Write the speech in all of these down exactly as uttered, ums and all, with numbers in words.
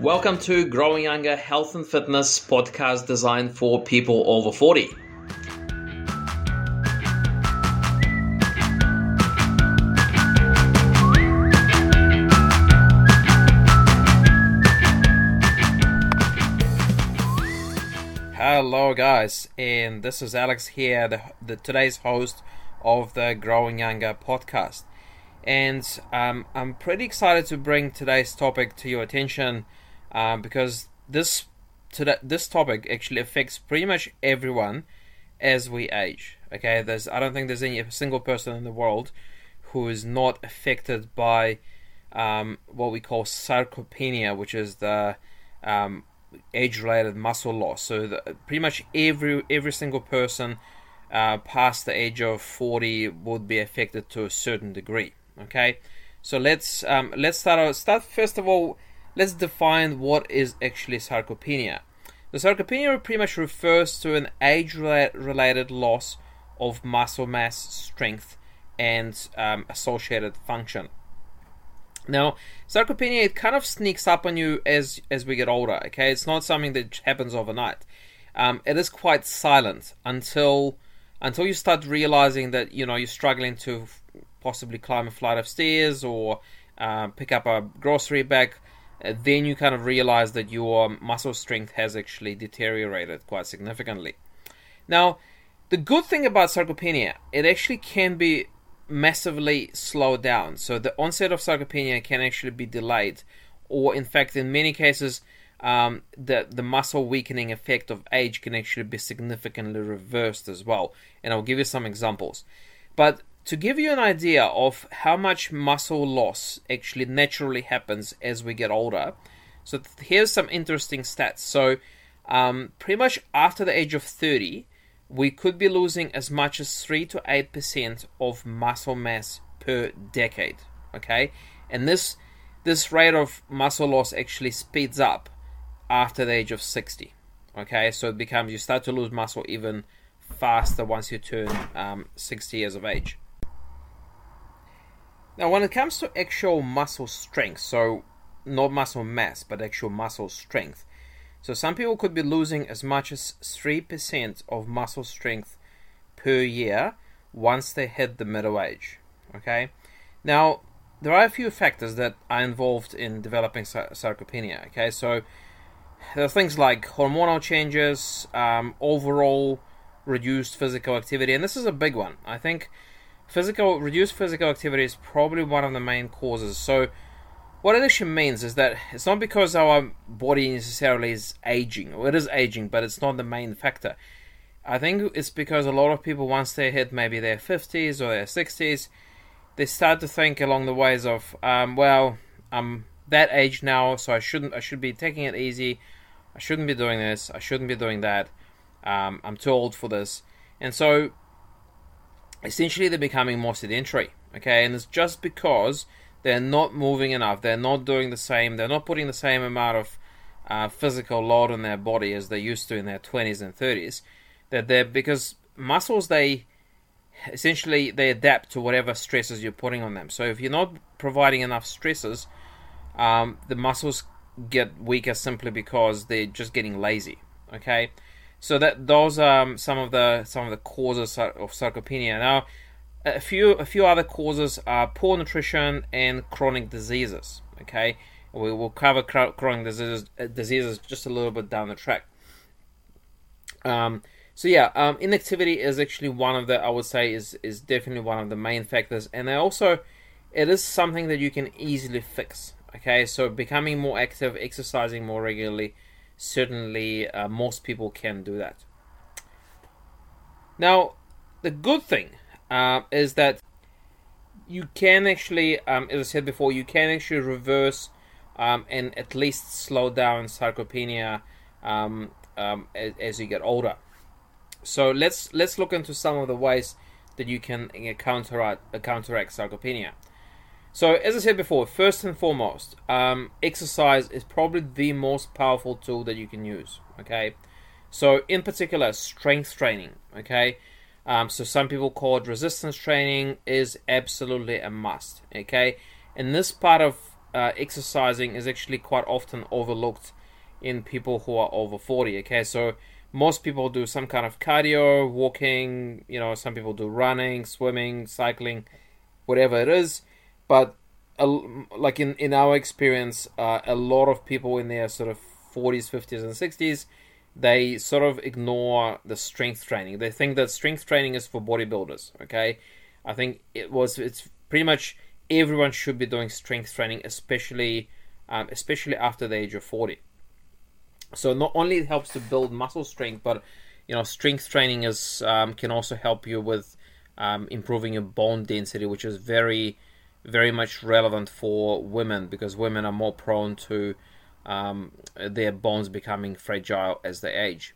Welcome to Growing Younger Health and Fitness podcast designed for people over forty. Hello guys, and this is Alex here, the, the today's host of the Growing Younger podcast. And um, I'm pretty excited to bring today's topic to your attention um, because this today, this topic actually affects pretty much everyone as we age. Okay, there's I don't think there's any single person in the world who is not affected by um, what we call sarcopenia, which is the um, age-related muscle loss. So the, pretty much every every single person uh, past the age of forty would be affected to a certain degree. Okay, so let's um, let's start out, start first of all. Let's define what is actually sarcopenia. The sarcopenia pretty much refers to an age-related loss of muscle mass, strength, and um, associated function. Now, sarcopenia, it kind of sneaks up on you as as we get older. Okay, it's not something that happens overnight. Um, it is quite silent until until you start realizing that you know you're struggling to possibly climb a flight of stairs or uh, pick up a grocery bag. Uh, then you kind of realize that your muscle strength has actually deteriorated quite significantly. Now, the good thing about sarcopenia, it actually can be massively slowed down. So the onset of sarcopenia can actually be delayed, or in fact, in many cases, um, the the muscle weakening effect of age can actually be significantly reversed as well. And I'll give you some examples. But to give you an idea of how much muscle loss actually naturally happens as we get older, so here's some interesting stats. So um, pretty much after the age of thirty, we could be losing as much as three to eight percent of muscle mass per decade, okay? And this this rate of muscle loss actually speeds up after the age of sixty, okay? So it becomes, you start to lose muscle even faster once you turn um, sixty years of age. Now, when it comes to actual muscle strength, so not muscle mass, but actual muscle strength, so some people could be losing as much as three percent of muscle strength per year once they hit the middle age, okay? Now, there are a few factors that are involved in developing sar- sarcopenia, okay? So there are things like hormonal changes, um, overall reduced physical activity, and this is a big one. I think physical reduced physical activity is probably one of the main causes. So what it actually means is that it's not because our body necessarily is aging, or it is aging, but it's not the main factor. I think it's because a lot of people, once they hit maybe their fifties or their sixties, they start to think along the ways of, um, well, I'm that age now, so I shouldn't, I should be taking it easy. I shouldn't be doing this. I shouldn't be doing that. Um, I'm too old for this. And so essentially they're becoming more sedentary, okay? And it's just because they're not moving enough, they're not doing the same, they're not putting the same amount of uh, physical load on their body as they used to in their twenties and thirties, that they're, because muscles, they essentially, they adapt to whatever stresses you're putting on them. So if you're not providing enough stresses, um, the muscles get weaker simply because they're just getting lazy, okay? So that those are um, some of the some of the causes of sarcopenia. Now, a few a few other causes are poor nutrition and chronic diseases. Okay, we will cover chronic diseases diseases just a little bit down the track. Um, so yeah, um, inactivity is actually one of the I would say is is definitely one of the main factors, and also it is something that you can easily fix. Okay, so becoming more active, exercising more regularly. Certainly, uh, most people can do that. Now, the good thing uh, is that you can actually, um, as I said before, you can actually reverse um, and at least slow down sarcopenia um, um, as, as you get older. So let's let's look into some of the ways that you can uh, counteract uh, counteract sarcopenia. So, as I said before, first and foremost, um, exercise is probably the most powerful tool that you can use, okay? So, in particular, strength training, okay? Um, so, some people call it resistance training, is absolutely a must, okay? And this part of uh, exercising is actually quite often overlooked in people who are over forty. Okay, so most people do some kind of cardio, walking, you know, some people do running, swimming, cycling, whatever it is. But uh, like in, in our experience, uh, a lot of people in their sort of forties, fifties, and sixties, they sort of ignore the strength training. They think that strength training is for bodybuilders. Okay, I think it was. It's pretty much everyone should be doing strength training, especially um, especially after the age of forty. So not only it helps to build muscle strength, but you know, strength training is um, can also help you with um, improving your bone density, which is very, very much relevant for women, because women are more prone to um, their bones becoming fragile as they age.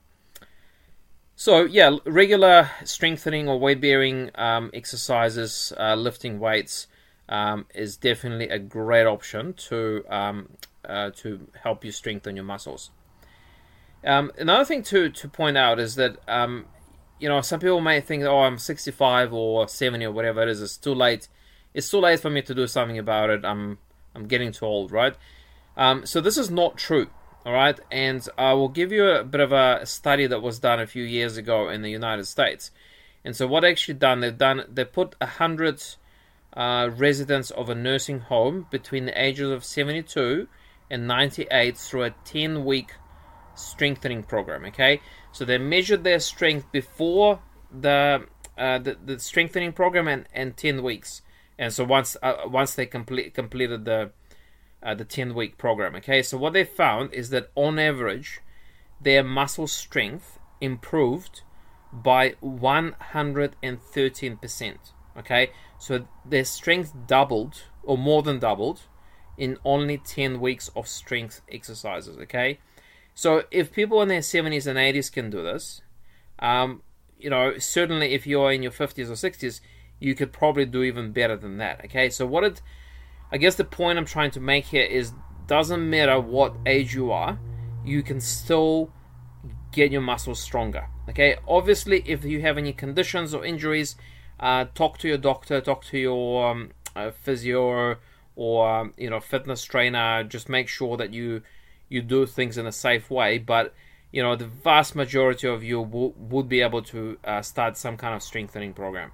So yeah, regular strengthening or weight bearing um, exercises, uh, lifting weights, um, is definitely a great option to um, uh, to help you strengthen your muscles. Um, another thing to, to point out is that, um, you know, some people may think, oh, I'm sixty-five or seventy or whatever it is, it's too late. It's too late for me to do something about it. I'm I'm getting too old, right? Um, so this is not true, all right? And I will give you a bit of a study that was done a few years ago in the United States. And so what they actually done, they've done, they put one hundred uh, residents of a nursing home between the ages of seventy-two and ninety-eight through a ten-week strengthening program. Okay, so they measured their strength before the uh, the, the strengthening program and, and ten weeks, and so once uh, once they complete completed the uh, the ten week program. Okay, so what they found is that on average their muscle strength improved by one hundred thirteen percent. Okay, so their strength doubled or more than doubled in only ten weeks of strength exercises. Okay, so if people in their seventies and eighties can do this, um, you know, certainly if you're in your fifties or sixties, you could probably do even better than that. Okay, so what it, I guess the point I'm trying to make here is, doesn't matter what age you are, you can still get your muscles stronger. Okay, obviously if you have any conditions or injuries, uh, talk to your doctor, talk to your um, uh, physio or um, you know, fitness trainer. Just make sure that you you do things in a safe way, but you know, the vast majority of you w- would be able to uh, start some kind of strengthening program.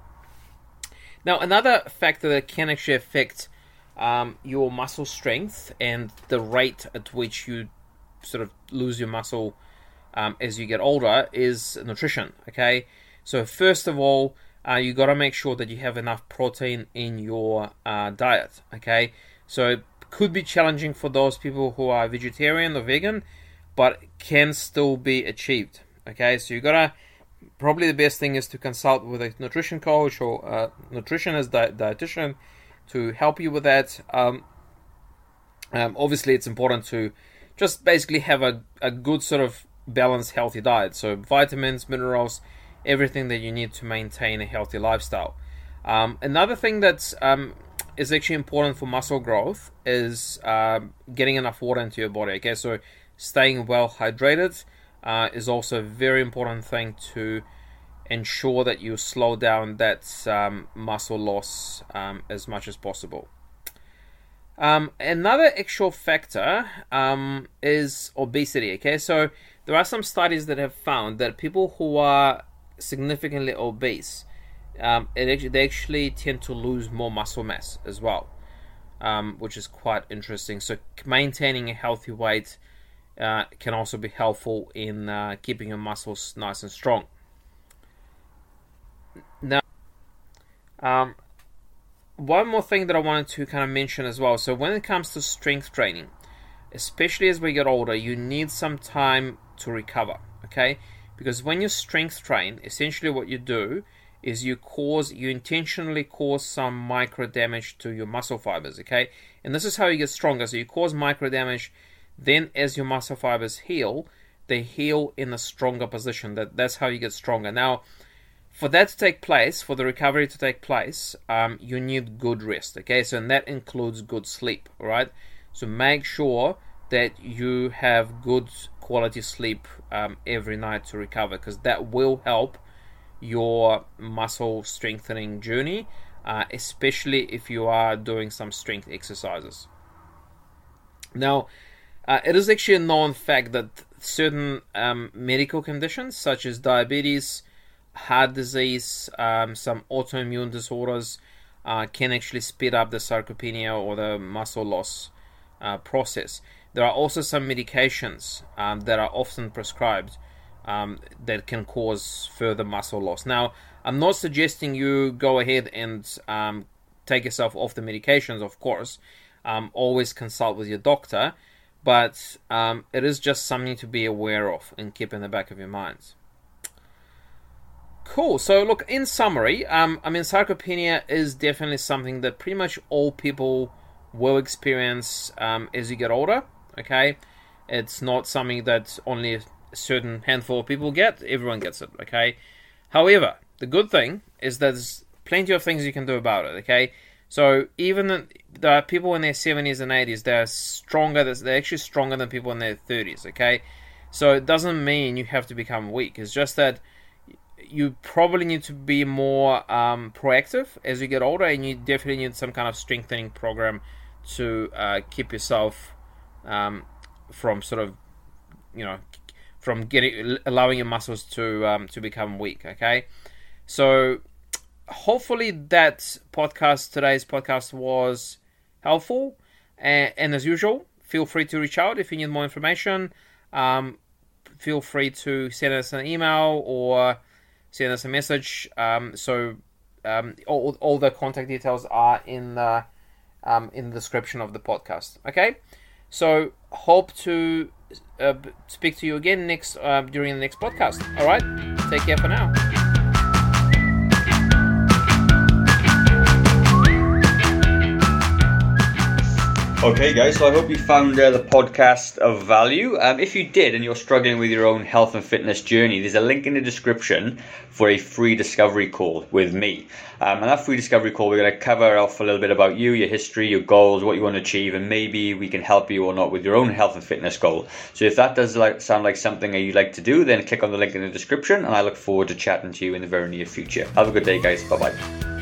Now, another factor that can actually affect um, your muscle strength and the rate at which you sort of lose your muscle um, as you get older is nutrition. Okay, so first of all, uh, you got to make sure that you have enough protein in your uh, diet. Okay, so could be challenging for those people who are vegetarian or vegan, but can still be achieved. Okay, so you gotta, probably the best thing is to consult with a nutrition coach or a nutritionist, di- dietitian to help you with that. Um, um, obviously, it's important to just basically have a, a good sort of balanced, healthy diet. So vitamins, minerals, everything that you need to maintain a healthy lifestyle. Um, another thing that's um, is actually important for muscle growth is uh, getting enough water into your body. Okay, so staying well hydrated uh, is also a very important thing to ensure that you slow down that um, muscle loss um, as much as possible. Um, another actual factor um, is obesity. Okay, so there are some studies that have found that people who are significantly obese, Um, it actually, they actually tend to lose more muscle mass as well, um, which is quite interesting. So maintaining a healthy weight uh, can also be helpful in uh, keeping your muscles nice and strong. Now, um, one more thing that I wanted to kind of mention as well. So when it comes to strength training, especially as we get older, you need some time to recover. Okay, because when you strength train, essentially what you do is you cause, you intentionally cause some micro damage to your muscle fibers, okay? And this is how you get stronger. So you cause micro damage, then as your muscle fibers heal, they heal in a stronger position. That That's how you get stronger. Now, for that to take place, for the recovery to take place, um, you need good rest, okay? So and that includes good sleep, all right? So make sure that you have good quality sleep um, every night to recover, because that will help your muscle strengthening journey, uh, especially if you are doing some strength exercises. Now, uh, it is actually a known fact that certain um, medical conditions such as diabetes, heart disease, um, some autoimmune disorders uh, can actually speed up the sarcopenia or the muscle loss uh, process. There are also some medications um, that are often prescribed um, that can cause further muscle loss. Now, I'm not suggesting you go ahead and um, take yourself off the medications, of course. Um, always consult with your doctor, but um, it is just something to be aware of and keep in the back of your minds. Cool. So look, in summary, um, I mean, sarcopenia is definitely something that pretty much all people will experience um, as you get older. Okay, it's not something that only a certain handful of people get. Everyone gets it. Okay. However, the good thing is that there's plenty of things you can do about it. Okay. So even there are people in their seventies and eighties, they're stronger. They're actually stronger than people in their thirties. Okay. So it doesn't mean you have to become weak. It's just that you probably need to be more um, proactive as you get older, and you definitely need some kind of strengthening program to uh, keep yourself um, from sort of, you know, from getting allowing your muscles to um, to become weak. Okay, so hopefully that podcast, today's podcast, was helpful, and, and as usual, feel free to reach out if you need more information. Um, feel free to send us an email or send us a message. Um, so um, all, all the contact details are in the um, in the description of the podcast. Okay, so hope to uh, speak to you again next uh, during the next podcast. All right, take care for now. Okay guys, so I hope you found uh, the podcast of value. Um, if you did and you're struggling with your own health and fitness journey, there's a link in the description for a free discovery call with me. Um, and that free discovery call, we're going to cover off a little bit about you, your history, your goals, what you want to achieve, and maybe we can help you or not with your own health and fitness goal. So if that does like sound like something that you'd like to do, then click on the link in the description, and I look forward to chatting to you in the very near future. Have a good day guys, bye bye.